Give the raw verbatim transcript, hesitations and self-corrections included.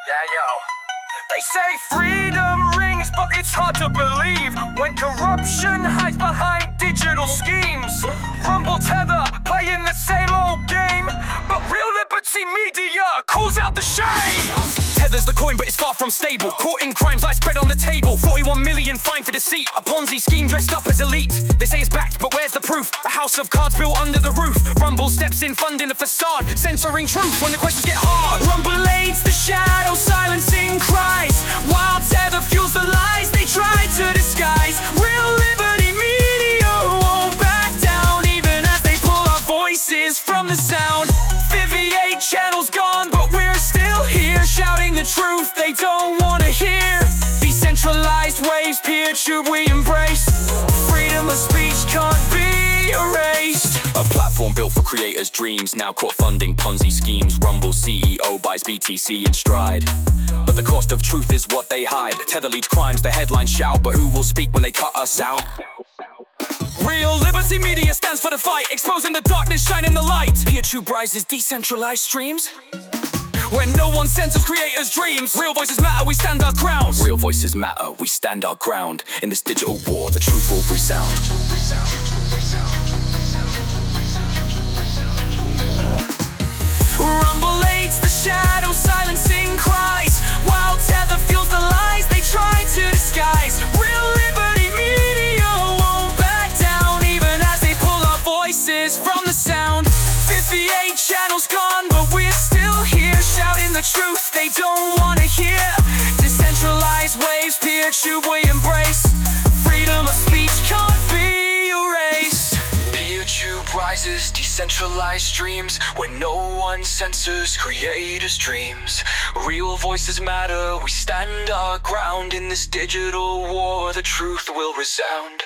Yeah, yo. They say freedom rings, but it's hard to believe when corruption hides behind digital schemes. Rumble, Tether, playing the same old game, but Real Liberty Media calls out the shame. Tether's the coin, but it's far from stable. Caught in crimes, I spread on the table. forty-one million fine for deceit. A Ponzi scheme dressed up as elite. They say it's backed, but where's the proof? A house of cards built under the roof. Rumble steps in, funding a facade, censoring truth when the questions get hard. Rumble aids the shadow, silencing cries, while Tether fuels the lies they try to disguise. Real Liberty Media won't back down, even as they pull our voices from the sound. fifty-eight channels gone, but we're still here, shouting the truth they don't wanna hear. Decentralized waves, PeerTube we embrace. Freedom of speech can't be erased. A platform built for creators' dreams, now caught funding Ponzi schemes. Rumble C E O buys B T C in stride, but the cost of truth is what they hide. Tether leads crimes, the headlines shout, but who will speak when they cut us out? Real Liberty Media stands for the fight, exposing the darkness, shining the light. PeerTube rises decentralized streams, when no one censors creators' dreams. Real voices matter, we stand our ground. Real voices matter, we stand our ground. In this digital war, the truth will resound. Rumble aids the shadow, silencing cries, while Tether fuels the lies they try to disguise. Real Liberty Media won't back down, even as they pull our voices from the sound. fifty-eight channels gone, but we're still here, shouting the truth they don't wanna hear. Decentralized waves, PeerTube we embrace. Freedom of speech can't be erased. PeerTube rises, decentralized streams, when no one censors creators' dreams. Real voices matter, we stand our ground. In this digital war, the truth will resound.